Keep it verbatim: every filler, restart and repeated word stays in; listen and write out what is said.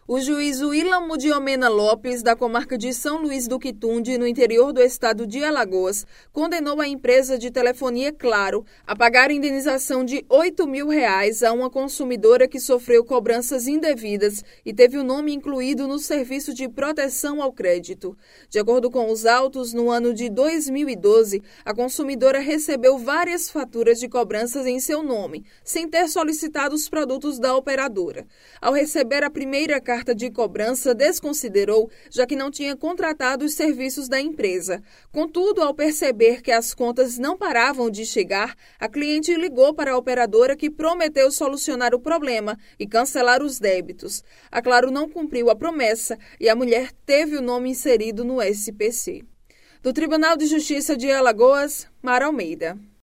O juiz Willam Diomena Lopes, da comarca de São Luís do Quitunde, no interior do estado de Alagoas, condenou a empresa de telefonia Claro a pagar indenização de oito mil reais a uma consumidora que sofreu cobranças indevidas e teve o nome incluído no serviço de proteção ao crédito. De acordo com os autos, no ano de dois mil e doze, a consumidora recebeu várias faturas de cobranças em seu nome, sem ter solicitado os produtos da operadora. Ao receber a primeira carta de cobrança, desconsiderou, já que não tinha contratado os serviços da empresa. Contudo, ao perceber que as contas não paravam de chegar, a cliente ligou para a operadora, que prometeu solucionar o problema e cancelar os débitos. A Claro não cumpriu a promessa e a mulher teve o nome inserido no S P C. Do Tribunal de Justiça de Alagoas, Mara Almeida.